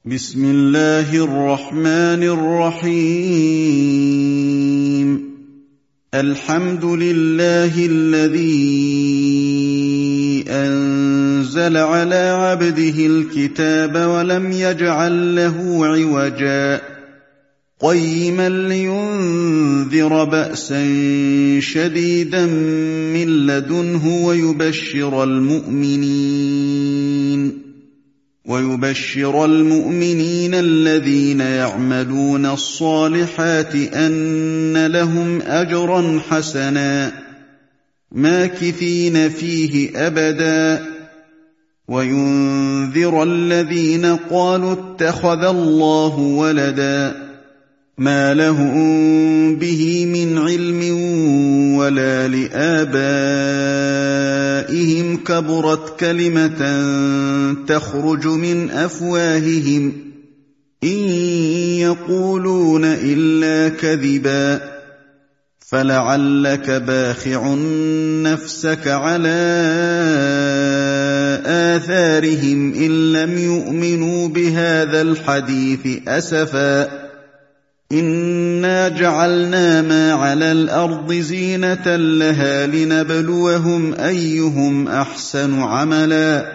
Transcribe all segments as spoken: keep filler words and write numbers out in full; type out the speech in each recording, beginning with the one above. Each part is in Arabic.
بسم الله الرحمن الرحيم الحمد لله الذي أنزل على عبده الكتاب ولم يجعل له عوجا قيما لينذر بأسا شديدا من لدنه ويبشر المؤمنين ويبشر المؤمنين الذين يعملون الصالحات أن لهم أجرا حسنا ماكثين فيه أبدا وينذر الذين قالوا اتخذ الله ولدا ما لهم به من علم ولا لآبائهم كبرت كلمة تخرج من أفواههم إن يقولون إلا كذبا فلعلك باخع نفسك على آثارهم إن لم يؤمنوا بهذا الحديث أسفا إنا جعلنا ما على الأرض زينة لها لنبلوهم أيهم أحسن عملا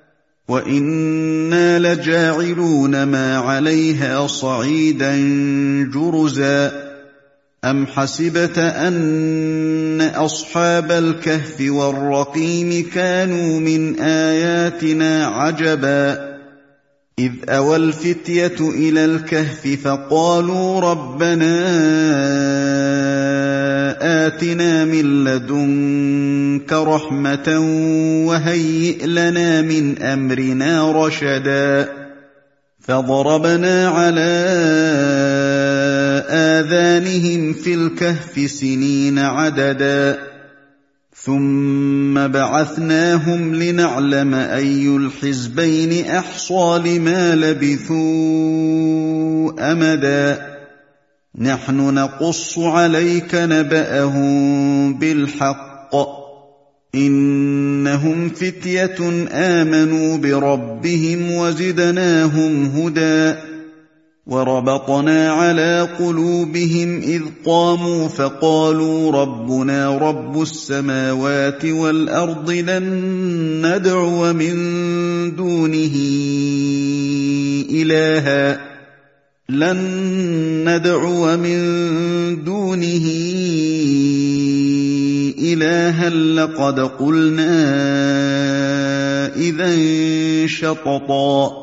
وإنا لجاعلون ما عليها صعيدا جرزا أم حسبت أن أصحاب الكهف والرقيم كانوا من آياتنا عجبا إذ أوى الفتية إلى الكهف فقالوا ربنا آتنا من لدنك رحمة وهيئ لنا من أمرنا رشدا فضربنا على آذانهم في الكهف سنين عددا ثم بعثناهم لنعلم أي الحزبين أحصى لما لبثوا أمدا نحن نقص عليك نبأهم بالحق إنهم فتية آمنوا بربهم وزدناهم هدى وربطنا على قلوبهم إذ قاموا فقالوا ربنا رب السماوات والأرض لن ندعو من دونه إلها لن ندعو من دونه إلها لقد قلنا إذا شططا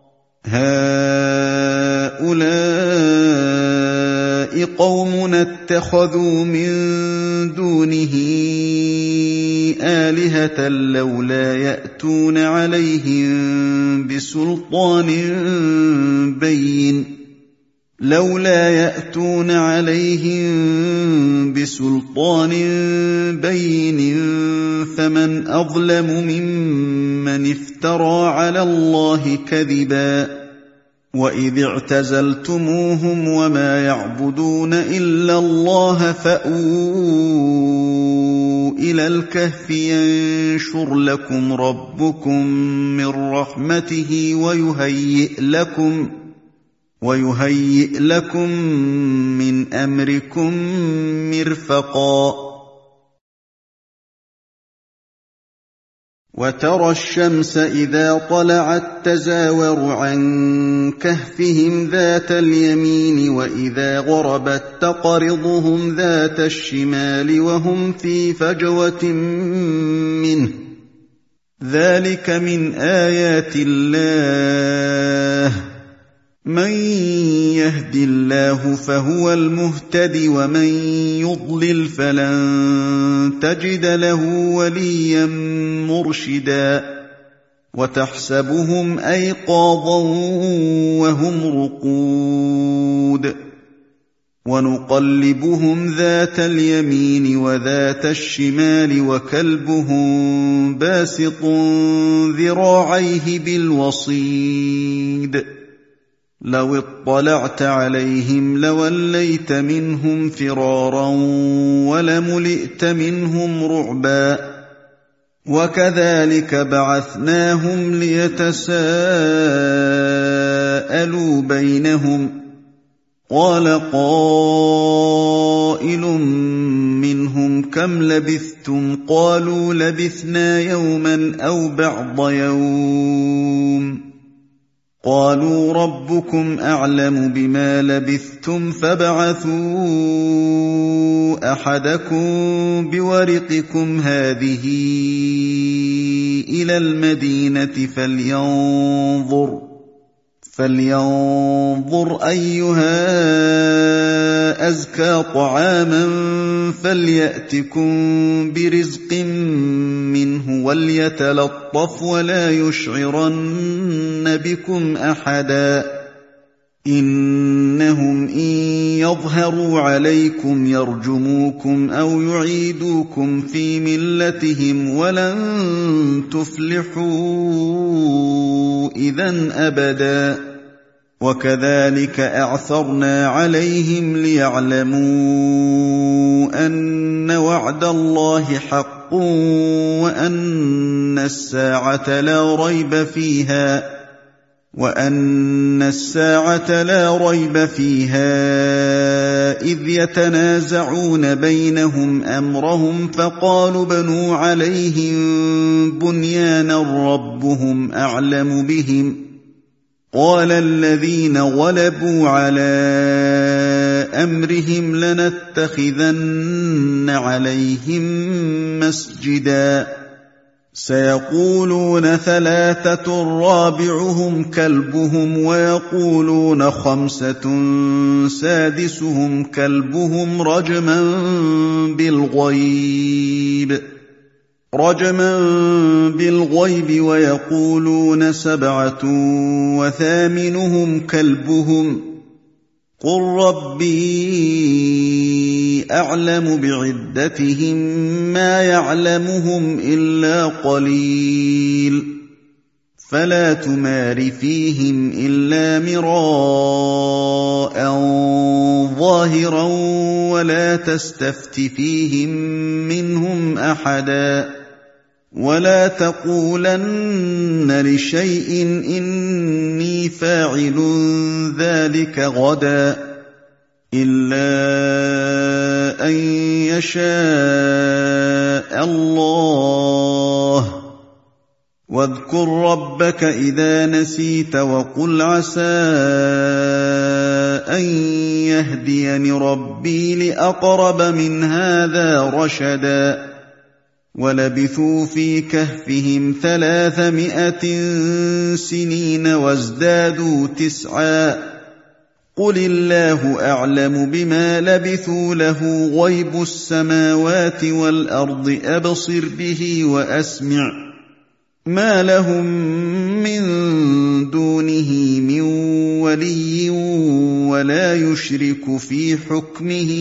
هؤلاء قومنا اتخذوا من دونه آلهة لولا يأتون عليهم بسلطان بين لولا يأتون عليهم بسلطان بين فمن أظلم ممن افترى على الله كذبا وإذ اعتزلتموهم وما يعبدون إلا الله فأووا إلى الكهف ينشر لكم ربكم من رحمته ويهيئ لكم ويهيئ لكم من أمركم مرفقا وترى الشمس إذا طلعت تزاور عن كهفهم ذات اليمين وإذا غربت تقرضهم ذات الشمال وهم في فجوة منه ذلك من آيات الله من يهد الله فهو المهتد ومن يضلل فلن تجد له وليا مرشدا وتحسبهم أيقاظا وهم رقود ونقلبهم ذات اليمين وذات الشمال وكلبهم باسط ذراعيه بالوصيد لو اطلعت عليهم لوليت منهم فرارا ولملئت منهم رعبا وكذلك بعثناهم ليتساءلوا تساءلوا بينهم قال قائل منهم كم لبثتم قالوا لبثنا يوما أو بعض يوم قالوا ربكم أعلم بما لبثتم فابعثوا أحدكم بورقكم هذه إلى المدينة فلينظر فلينظر أيها أزكى طعاما فليأتكم برزق منه وليتلطف ولا يشعرن بكم أحدا إنهم إن يظهروا عليكم يرجموكم أو يعيدوكم في ملتهم ولن تفلحوا إذن أبدا وكذلك أعثرنا عليهم ليعلموا أن وعد الله حق وأن الساعة لا ريب فيها وأن الساعة لا ريب فيها إذ يتنازعون بينهم أمرهم فقالوا بنوا عليهم بنيانا ربهم أعلم بهم قال الذين غلبوا على أمرهم لنتخذن عليهم مسجدا سيقولون ثلاثة رابعهم كلبهم ويقولون خمسة سادسهم كلبهم رجما بالغيب رجما بالغيب ويقولون سبعة وثامنهم كلبهم قل ربي أعلم بعدتهم ما يعلمهم إلا قليل فلا تمار فيهم إلا مراء ظاهرا ولا تستفت فيهم منهم أحدا ولا تقولن لشيء إني فاعل ذلك غدا إلا أن يشاء الله واذكر ربك إذا نسيت وقل عسى أن يهديني ربي لأقرب من هذا رشدا ولبثوا في كهفهم ثلاثمائة سنين وازدادوا تسعا قل الله أعلم بما لبثوا له غيب السماوات والأرض أبصر به وأسمع ما لهم من دونه من ولي ولا يشرك في حكمه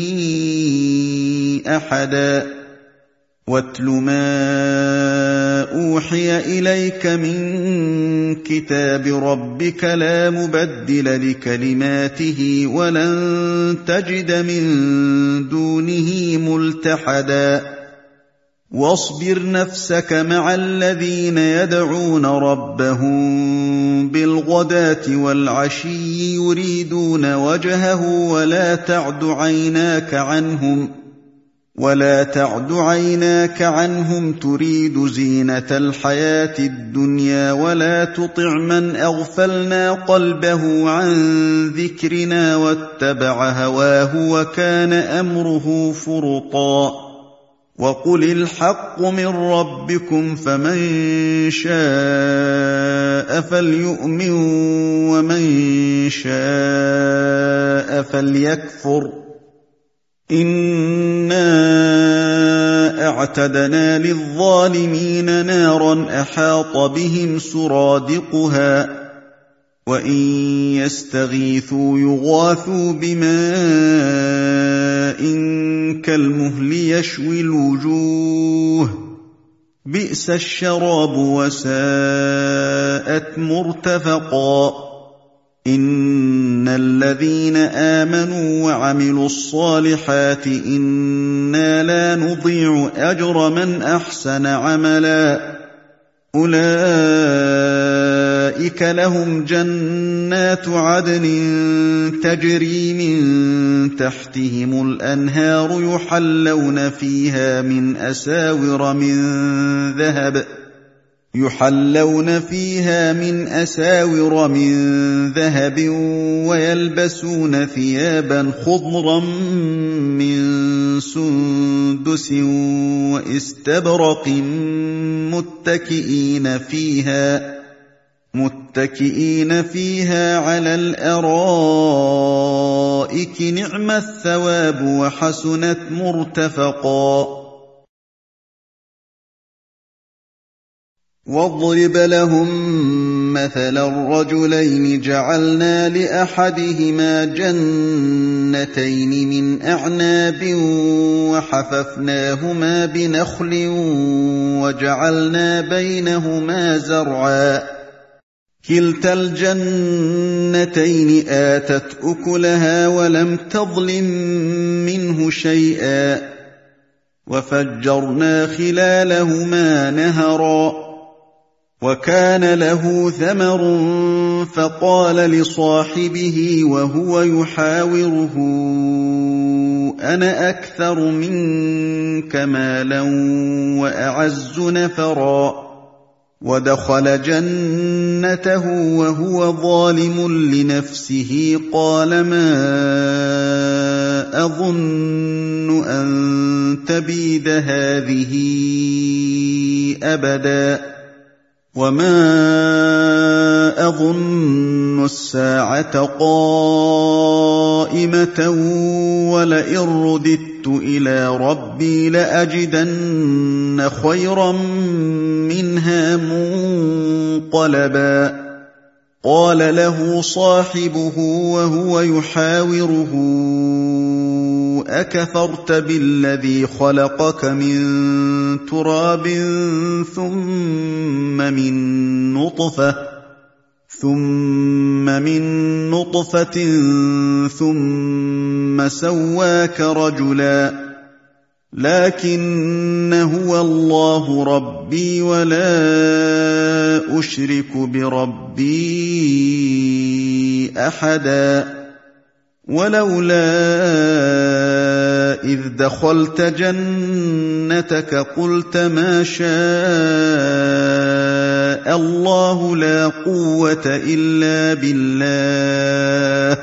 أحدا واتل ما أوحي إليك من كتاب ربك لا مبدل لكلماته ولن تجد من دونه ملتحدا واصبر نفسك مع الذين يدعون ربهم بالغداة والعشي يريدون وجهه ولا تعد عيناك عنهم ولا تعد عيناك عنهم تريد زينة الحياة الدنيا ولا تطع من أغفلنا قلبه عن ذكرنا واتبع هواه وكان أمره فرطا وقل الحق من ربكم فمن شاء فليؤمن ومن شاء فليكفر إنا أعتدنا للظالمين نارا أحاط بهم سرادقها وإن يستغيثوا يغاثوا بماء كالمهل يشوي الوجوه بئس الشراب وساءت مرتفقا إن الذين آمنوا وعملوا الصالحات إنا لا نضيع أجر من أحسن عملا أولئك لهم جنات جَنَّاتُ عَدْنٍ تَجْرِي مِن تَحْتِهِمُ الْأَنْهَارُ يُحَلَّوْنَ فِيهَا مِنْ أَسَاوِرَ مِن ذَهَبٍ يُحَلَّوْنَ فِيهَا مِنْ أَسَاوِرَ مِن ذَهَبٍ وَيَلْبَسُونَ ثِيَابًا خُضْرًا مِّن سُندُسٍ وَإِسْتَبْرَقٍ مُّتَّكِئِينَ فِيهَا مُتَّكِئِينَ فِيهَا عَلَى الْأَرَائِكِ ۚ نِعْمَ الثَّوَابُ وَحَسُنَتْ مُرْتَفَقًا وَاضْرِبْ لَهُم مَّثَلًا رَّجُلَيْنِ جَعَلْنَا لِأَحَدِهِمَا جَنَّتَيْنِ مِنْ أَعْنَابٍ وَحَفَفْنَاهُمَا بِنَخْلٍ وَجَعَلْنَا بَيْنَهُمَا زَرْعًا كِلْتَا الْجَنَّتَيْنِ آتَتْ أُكُلَهَا وَلَمْ تَظْلِم مِّنْهُ شَيْئًا وَفَجَّرْنَا خِلَالَهُمَا نَهَرًا وَكَانَ لَهُ ثَمَرٌ فَقَالَ لِصَاحِبِهِ وَهُوَ يُحَاوِرُهُ أَنَا أَكْثَرُ مِنكَ مَالًا وَأَعَزُّ نَفَرًا وَدَخَلَ جَنَّتَهُ وَهُوَ ظَالِمٌ لِّنَفْسِهِ قَالَ مَا أَظُنُّ أَن تَبِيدَ هَٰذِهِ أَبَدًا وَمَا أَظُنُّ السَّاعَةَ قَائِمَةً وَلَئِن رُّدِدتُّ إِلَىٰ رَبِّي لَأَجِدَنَّ خَيْرًا مِّنْهَا مُنقَلَبًا قَالَ لَهُ صَاحِبُهُ وَهُوَ يُحَاوِرُهُ أَكَفَرْتَ بِالَّذِي خَلَقَكَ مِن تُرَابٍ ثُمَّ مِن نُّطْفَةٍ ثُمَّ مِن نُّطْفَةٍ ثُمَّ سَوَّاكَ رَجُلًا لَّٰكِنَّ هُوَ اللَّهُ رَبِّي وَلَا أُشْرِكُ بِرَبِّي أَحَدًا وَلَوْلَا إِذْ دَخَلْتَ جَنَّتَكَ قُلْتَ مَا شَاءَ اللَّهُ لَا قُوَّةَ إِلَّا بِاللَّهِ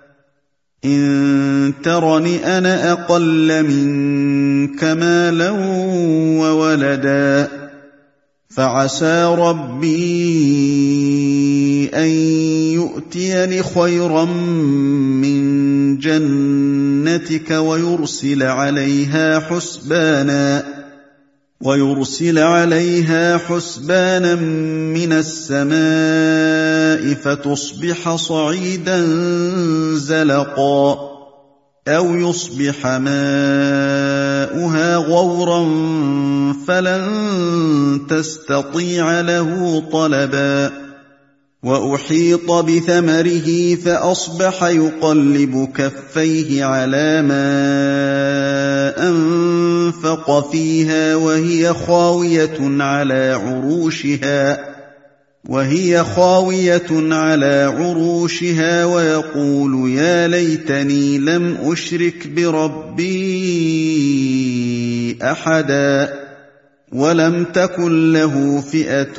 إِن تَرَنِ أَنَا أَقَلَّ مِنكَ مَالًا وَوَلَدًا فَعَسَىٰ رَبِّي أَن يُؤْتِيَنِ خَيْرًا مِّن جَنَّتِكَ وَيُرْسِلَ عَلَيْهَا حُسْبَانًا وَيُرْسِلَ عَلَيْهَا حُسْبَانًا مِّنَ السَّمَاءِ فَتُصْبِحَ صَعِيدًا زَلَقًا أَوْ يُصْبِحَ مَاؤُهَا غَوْرًا فَلَن تَسْتَطِيعَ لَهُ طَلَبًا وَأُحِيطَ بِثَمَرِهِ فَأَصْبَحَ يُقَلِّبُ كَفَّيْهِ عَلَىٰ مَا أَنفَقَ فِيهَا وَهِيَ خَاوِيَةٌ عَلَىٰ عُرُوشِهَا وَهِيَ خَاوِيَةٌ عَلَىٰ عُرُوشِهَا وَيَقُولُ يَا لَيْتَنِي لَمْ أُشْرِكْ بِرَبِّي أَحَدًا وَلَمْ تَكُن لَّهُ فِئَةٌ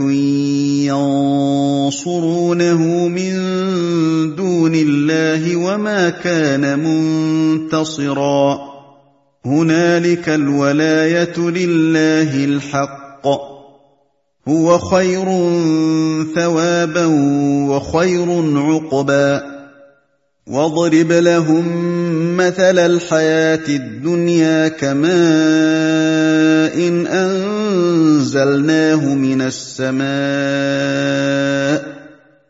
يَنصُرُونَهُ مِن دُونِ اللَّهِ وَمَا كَانَ مُنتَصِرًا هُنَالِكَ الْوَلَايَةُ لِلَّهِ الْحَقِّ هُوَ خَيْرٌ ثَوَابًا وَخَيْرٌ عُقْبًا وَاضْرِبْ لَهُم مَّثَلَ الْحَيَاةِ الدُّنْيَا كَمَاءٍ أَنزَلْنَاهُ مِنَ السَّمَاءِ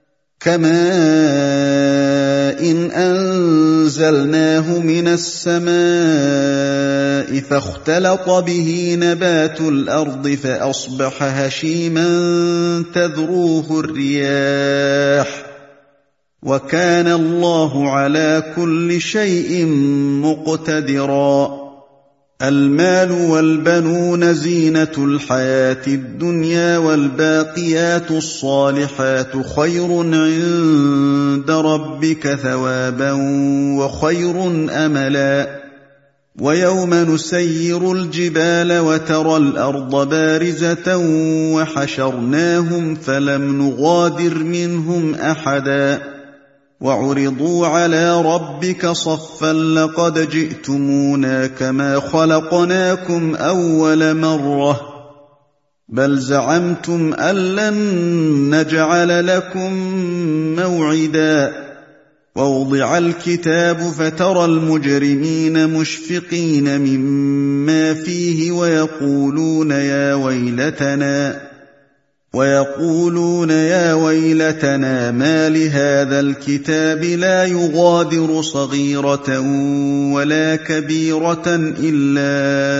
كَمَاءٍ أَنزَلْنَاهُ مِنَ السَّمَاءِ فَاخْتَلَطَ بِهِ نَبَاتُ الْأَرْضِ فَأَصْبَحَ هَشِيمًا تَذْرُوهُ الرِّيَاحُ وَكَانَ اللَّهُ عَلَىٰ كُلِّ شَيْءٍ مُّقْتَدِرًا المال والبنون زينة الحياة الدنيا والباقيات الصالحات خير عند ربك ثوابا وخير أملا ويوم نسير الجبال وترى الأرض بارزة وحشرناهم فلم نغادر منهم أحدا وعرضوا على ربك صفا لقد جئتمونا كما خلقناكم أول مرة بل زعمتم أن لن نجعل لكم موعدا ووضع الكتاب فترى المجرمين مشفقين مما فيه ويقولون يا ويلتنا ويقولون يا ويلتنا ما لهذا الكتاب لا يغادر صغيرة ولا كبيرة إلا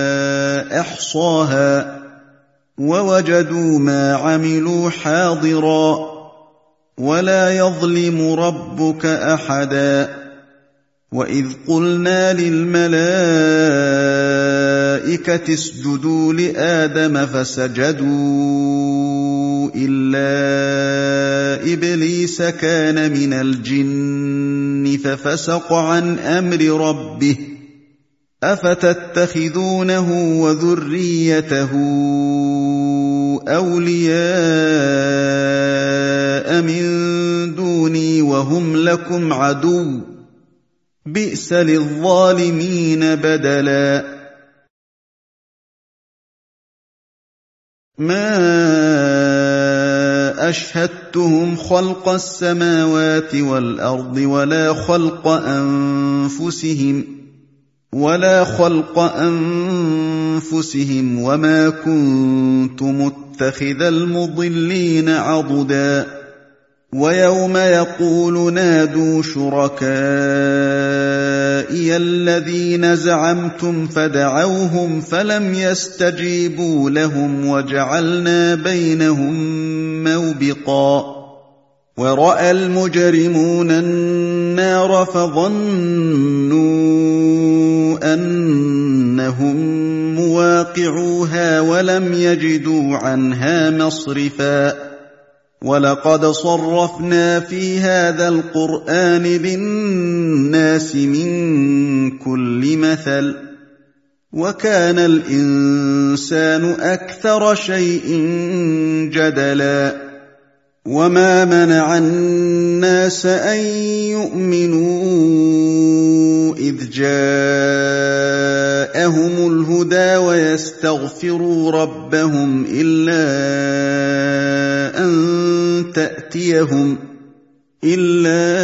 أحصاها ووجدوا ما عملوا حاضرا ولا يظلم ربك أحدا وإذ قلنا للملائكة اسجدوا لآدم فسجدوا إلا إبليس كان من الجن ففسق عن أمر ربه أفتتخذونه وذريته أولياء من دوني وهم لكم عدو بئس للظالمين بدلا ما أشهدتهم خلق السماوات والأرض ولا خلق أنفسهم ولا خلق أنفسهم وما كنت متخذ المضلين عضدا ويوم يقول نادوا شركائي الذين زعمتم فدعوهم فلم يستجيبوا لهم وجعلنا بينهم موبقا ورأى المجرمون النار فظنوا أنهم مواقعوها ولم يجدوا عنها مصرفا ولقد صرفنا في هذا القرآن للناس من كل مثل وكان الإنسان أكثر شيء جدلا وما منع الناس أن يؤمنوا إذ جاءهم الهدى ويستغفروا ربهم إلا أن تأتيهم إلا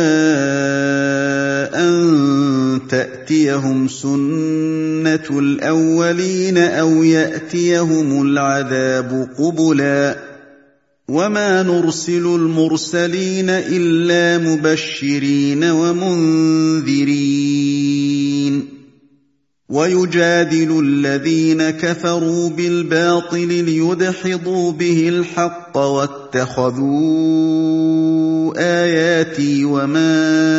أن تأتيهم سنة الأولين أو يأتيهم العذاب قبلا وما نرسل المرسلين إلا مبشرين ومنذرين ويجادل الذين كفروا بالباطل ليدحضوا به الحق واتخذوا آياتي وما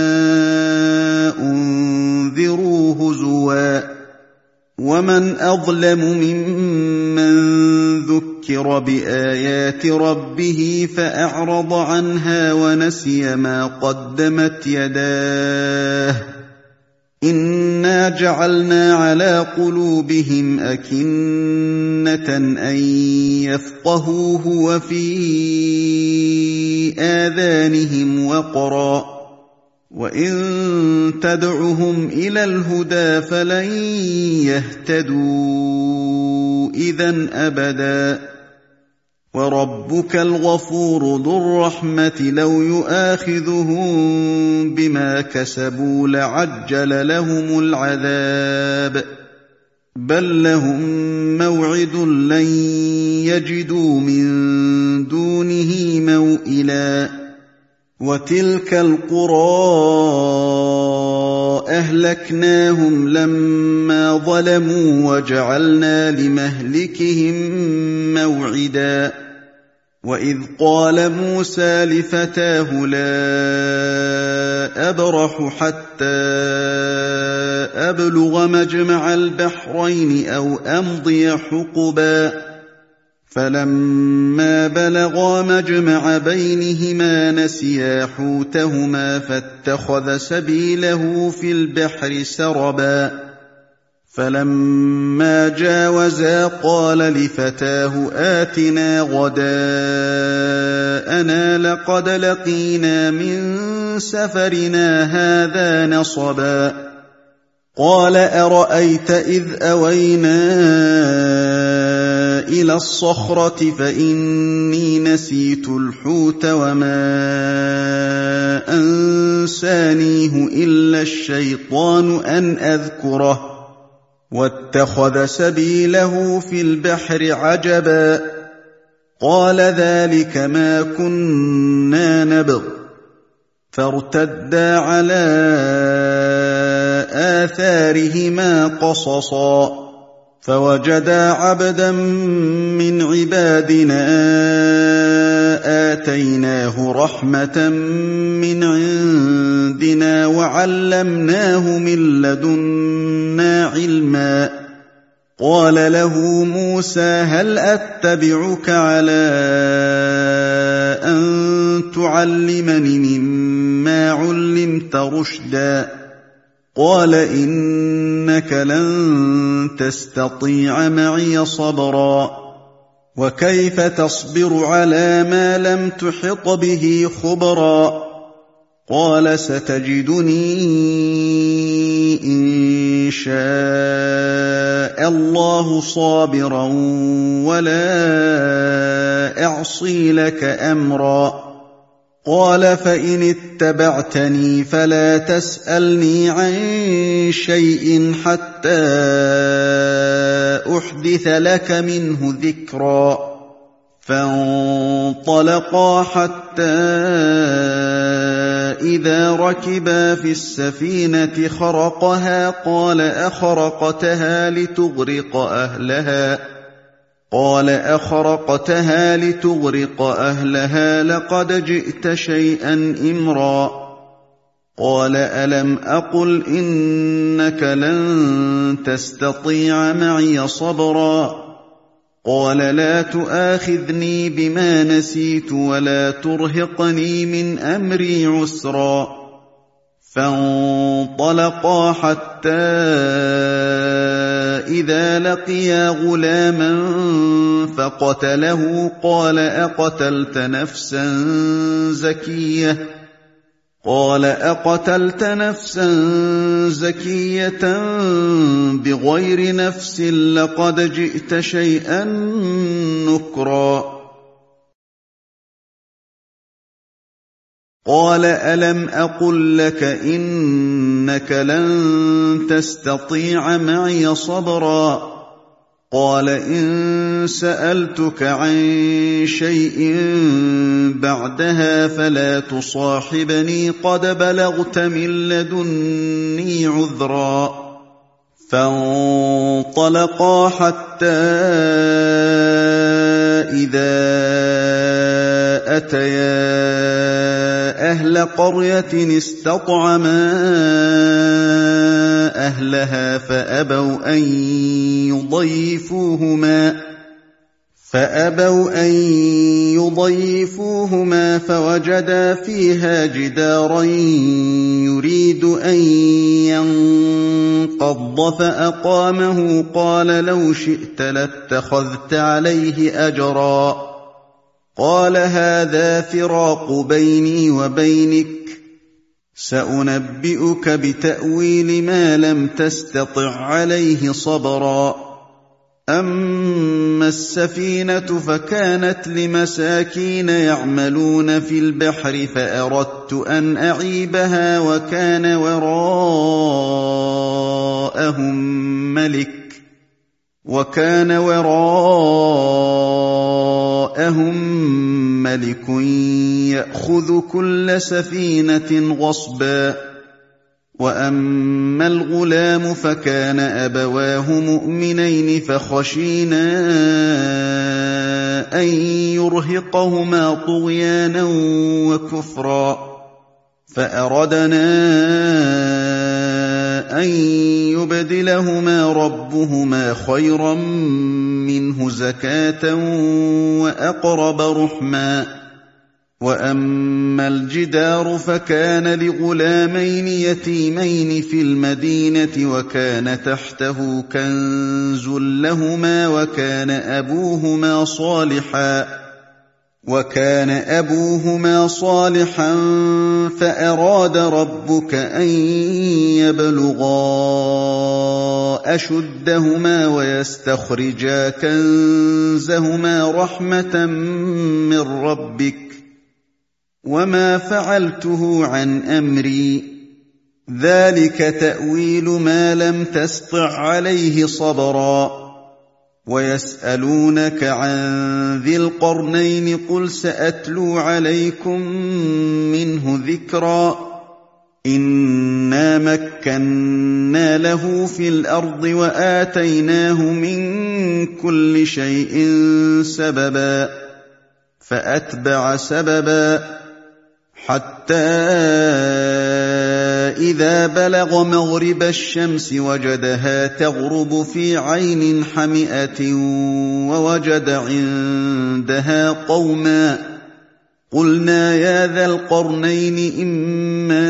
أنذروا هزوا ومن أظلم ممن ذكر بآيات ربه فأعرض عنها ونسي ما قدمت يداه إنا جعلنا على قلوبهم أكنة أن يفقهوه وفي آذانهم وقرا وإن تدعهم إلى الهدى فلن يهتدوا إذن أبدا وربك الغفور ذو الرحمة لو يؤاخذهم بما كسبوا لعجل لهم العذاب بل لهم موعد لن يجدوا من دونه موئلا وتلك القرى أهلكناهم لما ظلموا وجعلنا لمهلكهم موعدا وإذ قال موسى لفتاه لا أبرح حتى أبلغ مجمع البحرين أو أمضي حقبا فلما بلغا مجمع بينهما نسيا حوتهما فاتخذ سبيله في البحر سربا فلما جاوزا قال لفتاه آتنا غداءنا لقد لقينا من سفرنا هذا نصبا قال أرأيت إذ أوينا إلى الصخرة فإني نسيت الحوت وما أنسانيه إلا الشيطان أن أذكره واتخذ سبيله في البحر عجبا قال ذلك ما كنا نبغ فارتدا على آثارهما قصصا فوجدا عبدا من عبادنا آتيناه رحمة من عندنا وعلمناه من لدنا علما قال له موسى هل أتبعك على أن تعلمني مما علمت رشدا قال إنك لن تستطيع معي صبرا وكيف تصبر على ما لم تحط به خبرا قال ستجدني إن شاء الله صابرا ولا أعصي لك أمرا قال فإن اتبعتني فلا تسألني عن شيء حتى أحدث لك منه ذكرا فانطلقا حتى إذا ركبا في السفينة خرقها قال أخرقتها لتغرق أهلها قال أخرقتها لتغرق أهلها لقد جئت شيئا إمرا قال ألم أقل إنك لن تستطيع معي صبرا قال لا تؤاخذني بما نسيت ولا ترهقني من أمري عسرا فانطلقا حتى إذا لقيا غلاما فقتله قال أقتلت نفسا زكية قال أقتلت نفسا زكية بغير نفس لقد جئت شيئا نكرا قال ألم أقل لك إنك لن تستطيع معي صبرا قال إن سألتك عن شيء بعدها فلا تصاحبني قد بلغت من لدني عذرا فانطلقا حتى إذا أتيا أهل قرية استطعما أهلها فأبوا أن يضيفوهما فأبوا أن يضيفوهما فوجدا فيها جدارا يريد أن ينقض فأقامه قال لو شئت لاتخذت عليه أجرا قال هذا فراق بيني وبينك سأنبئك بتأويل ما لم تستطع عليه صبرا أما السفينة فكانت لمساكين يعملون في البحر فأردت أن أعيبها وكان وراءهم ملك وكان وراءهم ملك يأخذ كل سفينة غصبا وَأَمَّا الْغُلَامُ فَكَانَ أَبَوَاهُ مُؤْمِنَيْنِ فَخَشِينَا أَن يُرْهِقَهُمَا طُغْيَانًا وَكُفْرًا فَأَرَدْنَا أَن يُبْدِلَهُمَا رَبُّهُمَا خَيْرًا مِّنْهُ زَكَاةً وَأَقْرَبَ رُحْمًا وَأَمَّا الْجِدَارُ فَكَانَ لِغُلَامَيْنِ يَتِيمَيْنِ فِي الْمَدِينَةِ وَكَانَ تَحْتَهُ كَنزٌ لَّهُمَا وَكَانَ أَبُوهُمَا صَالِحًا وَكَانَ أَبُوهُمَا صَالِحًا فَأَرَادَ رَبُّكَ أَن يَبْلُغَا أَشُدَّهُمَا وَيَسْتَخْرِجَا كَنزَهُمَا رَحْمَةً مِّن رَّبِّكَ وَمَا فَعَلْتُهُ عَنْ أَمْرِي ذَلِكَ تَأْوِيلُ مَا لَمْ تَسْطِع عَّلَيْهِ صَبْرًا وَيَسْأَلُونَكَ عَن ذِي الْقَرْنَيْنِ قُلْ سَأَتْلُو عَلَيْكُم مِّنْهُ ذِكْرًا إِنَّا مَكَّنَّا لَهُ فِي الْأَرْضِ وَآتَيْنَاهُ مِن كُلِّ شَيْءٍ سَبَبًا فَأَتْبَعَ سَبَبًا حَتَّىٰ إِذَا بَلَغَ مَغْرِبَ الشَّمْسِ وَجَدَهَا تَغْرُبُ فِي عَيْنٍ حَمِئَةٍ وَوَجَدَ عِندَهَا قَوْمًا قُلْنَا يَا ذَا الْقَرْنَيْنِ إِمَّا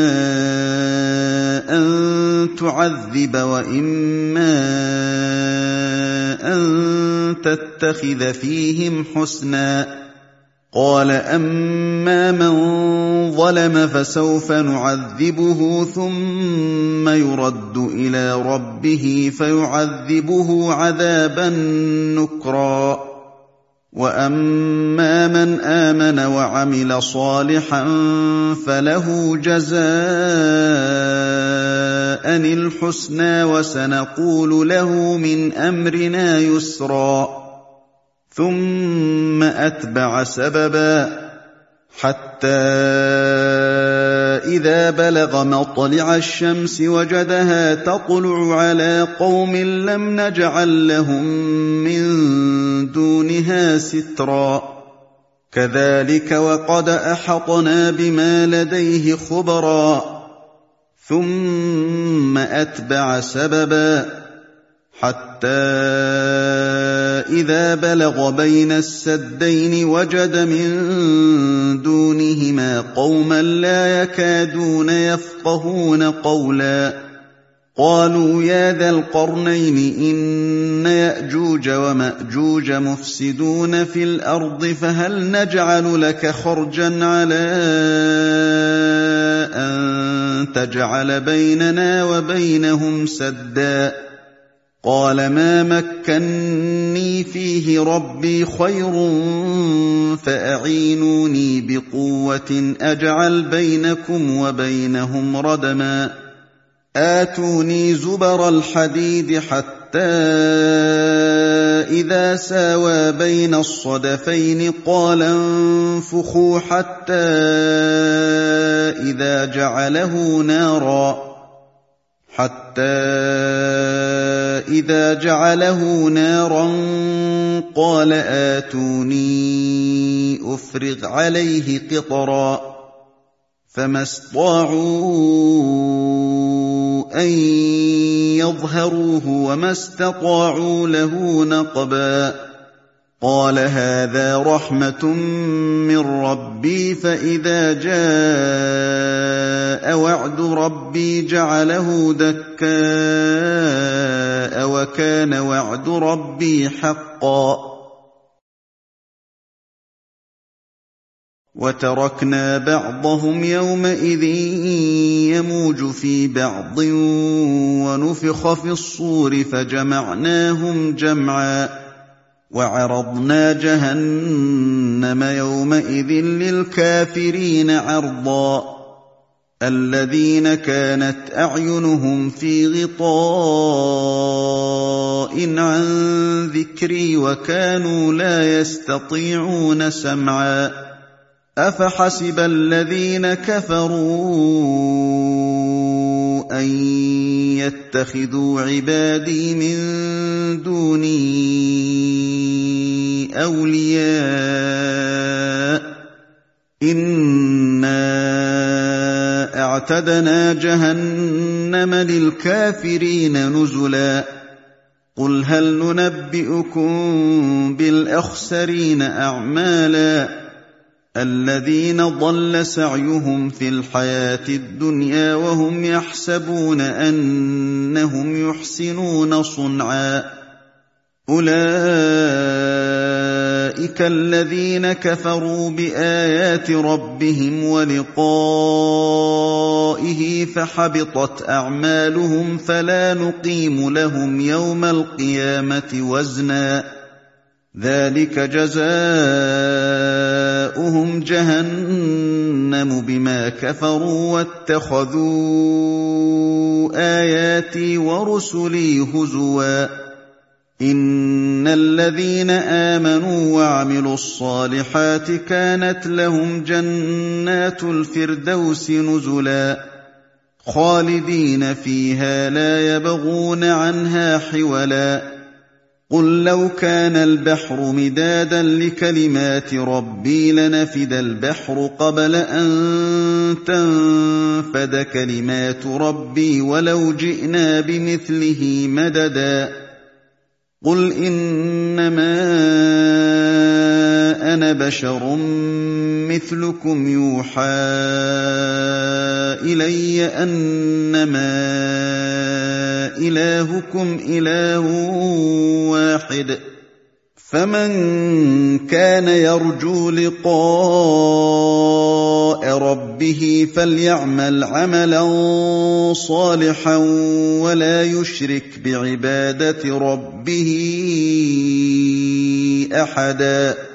أَن تُعَذِّبَ وَإِمَّا أَن تَتَّخِذَ فِيهِمْ حُسْنًا قَالَ أَمَّا مَن ظَلَمَ فَسَوْفَ نُعَذِّبُهُ ثُمَّ يُرَدُّ إِلَىٰ رَبِّهِ فَيُعَذِّبُهُ عَذَابًا نُّكْرًا وَأَمَّا مَنْ آمَنَ وَعَمِلَ صَالِحًا فَلَهُ جَزَاءً الْحُسْنَىٰ وَسَنَقُولُ لَهُ مِنْ أَمْرِنَا يُسْرًا ثُمَّ أَتْبَعَ سَبَبًا حَتَّىٰ إِذَا بَلَغَ مَطْلِعَ الشَّمْسِ وَجَدَهَا تَطْلُعُ عَلَىٰ قَوْمٍ لَّمْ نَجْعَل لَّهُم مِّن دُونِهَا سِتْرًا كَذَٰلِكَ وَقَدْ أَحَطْنَا بِمَا لَدَيْهِ خُبْرًا ثُمَّ أَتْبَعَ سَبَبًا حَتَّىٰ إِذَا بَلَغَ بَيْنَ السَّدَّيْنِ وَجَدَ مِن دُونِهِمَا قَوْمًا لَّا يَكَادُونَ يَفْقَهُونَ قَوْلًا قَالُوا يَا ذَا الْقَرْنَيْنِ إِنَّ يَأْجُوجَ وَمَأْجُوجَ مُفْسِدُونَ فِي الْأَرْضِ فَهَلْ نَجْعَلُ لَكَ خَرْجًا عَلَىٰ أَن تَجْعَلَ بَيْنَنَا وَبَيْنَهُمْ سَدًّا قَالَ مَا مَكَّنِّي فِيهِ رَبِّي خَيْرٌ فَأَعِينُونِي بِقُوَّةٍ أَجْعَلْ بَيْنَكُمْ وَبَيْنَهُمْ رَدْمًا آتُونِي زُبَرَ الْحَدِيدِ حَتَّىٰ إِذَا سَاوَىٰ بَيْنَ الصَّدَفَيْنِ قَالَ انفُخُوا حَتَّىٰ إِذَا جَعَلَهُ نَارًا حَتَّىٰ إِذَا جَعَلَهُ نَارًا قَالَ آتُونِي أُفْرِغْ عَلَيْهِ قِطْرًا فَمَا اسْطَاعُوا أَن يَظْهَرُوهُ وَمَا اسْتَطَاعُوا لَهُ نَقْبًا قَالَ هَٰذَا رَحْمَةٌ مِّن رَّبِّي فَإِذَا جَاءَ وَعْدُ رَبِّي جَعَلَهُ دَكَّاءَ وَكَانَ وَعْدُ رَبِّي حَقًّا وَتَرَكْنَا بَعْضَهُمْ يَوْمَئِذٍ يَمُوجُ فِي بَعْضٍ وَنُفِخَ فِي الصُّورِ فَجَمَعْنَاهُمْ جَمْعًا وَعَرَضْنَا جَهَنَّمَ يَوْمَئِذٍ لِّلْكَافِرِينَ عَرْضًا الَّذِينَ كَانَتْ أَعْيُنُهُمْ فِي غِطَاءٍ عَن ذِكْرِي وَكَانُوا لَا يَسْتَطِيعُونَ سَمْعًا أَفَحَسِبَ الَّذِينَ كَفَرُوا تتخذوا عبادي من دوني أولياء إنا أعتدنا جهنم للكافرين نزلا قل هل ننبئكم بالأخسرين أعمالا الذين ضل سعيهم في الحياة الدنيا وهم يحسبون أنهم يحسنون صنعا أولئك الذين كفروا بآيات ربهم ولقائه فحبطت أعمالهم فلا نقيم لهم يوم القيامة وزنا ذلك جزاؤهم جهنم بما كفروا واتخذوا آياتي ورسلي هزوا إن الذين آمنوا وعملوا الصالحات كانت لهم جنات الفردوس نزلا خالدين فيها لا يبغون عنها حولا قل لو كان البحر مدادا لكلمات ربي لنفد البحر قبل أن تنفد كلمات ربي ولو جئنا بمثله مددا قل إنما أنا بشر مثلكم يوحى إلي أنما إلهكم إله واحد فمن كان يرجو لقاء ربه فليعمل عملا صالحا ولا يشرك بعبادة ربه أحدا